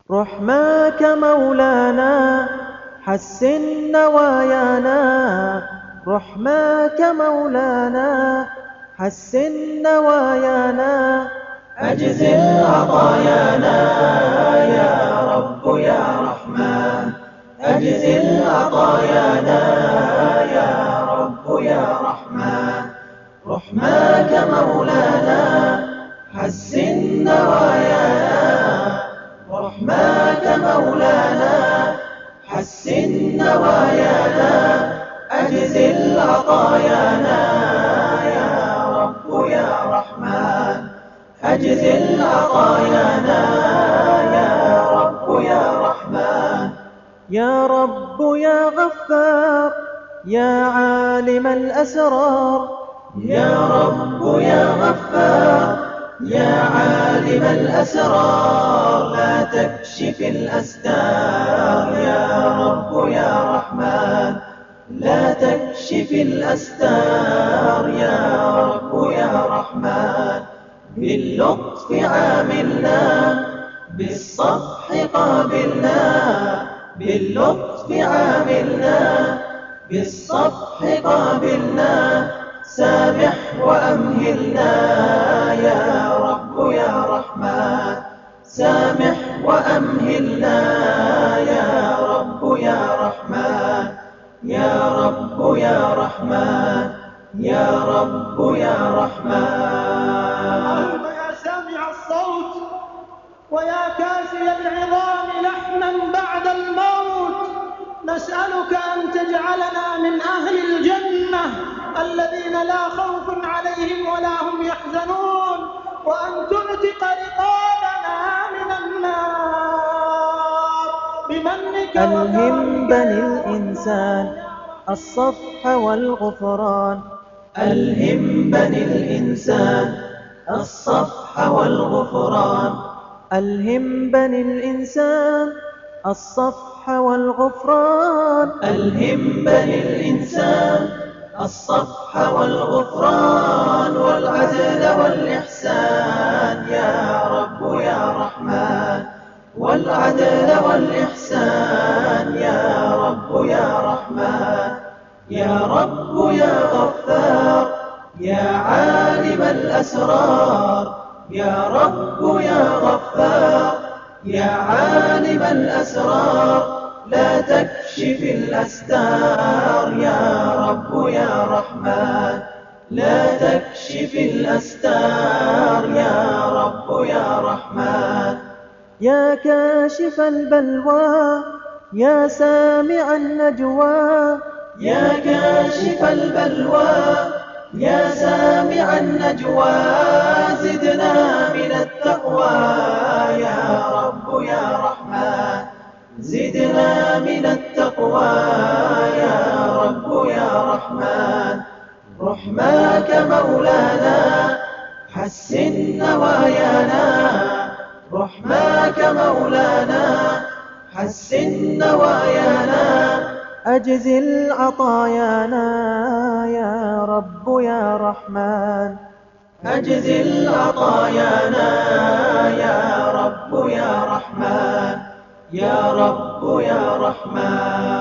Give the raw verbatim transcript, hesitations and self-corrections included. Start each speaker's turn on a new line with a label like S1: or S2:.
S1: رحماك مولانا حسن نوايانا، رحماك مولانا حسن نوايانا،
S2: أجزل عطايانا يا رب يا رحمن، أجزل عطايانا يا رب يا رحمن. رحماك مولانا حسن نوايانا، رحماك مولانا حسن نوايانا، أجزل عطايانا يا رب يا رحمن، أجزل عطايانا يا رب يا رحمن.
S1: يا رب يا غفار يا عالم الأسرار،
S2: يا رب يا غفار يا عالم الأسرار، لا تكشف الأستار يا رب يا رحمن، لا تكشف الأستار يا رب يا رحمن. باللطف عاملنا بالصفح قابلنا، باللطف عاملنا بالصفح قابلنا، سامح وأمهلنا يا رب يا رحمن، سامح وأمهلنا يا رب يا رحمن. يا رب يا رحمن، يا رب يا رحمن.
S3: يا سامع الصوت ويا كاسي العظام لحما بعد الموت، نسألك أن تجعلنا من أهل الجنة الذين لا خوف عليهم ولا هم يحزنون، وأن تعتق رقابنا من النار بمنك
S1: ألهم
S3: وكرمك
S1: بني
S3: يا
S1: الإنسان الصفح والغفران،
S2: ألهم بني الإنسان الصفح والغفران،
S1: ألهم بني الإنسان الصفح والغفران،
S2: ألهم بني الإنسان الصفح والغفران، والعدل والإحسان يا رب يا رحمن، والعدل والإحسان يا رب يا رحمن. يا رب يا غفار يا عالم الأسرار، يا رب يا غفار يا عالم الأسرار، لا تكشف الأستار يا رب يا رحمن، لا تكشف الأستار يا رب يا رحمن.
S1: يا كاشف البلوى يا سامع النجوى،
S2: يا كاشف البلوى يا سامع النجوى، زدنا من التقوى يا رب يا رحمن، زدنا من التقوى يا رب يا رحمن. رحماك مولانا حسن نوايانا، رحماك مولانا حسن نوايانا،
S1: أجزل عطايانا يا رب يا رحمن،
S2: أجزل عطايانا يا رب يا رحمن، يا رب يا رحمن.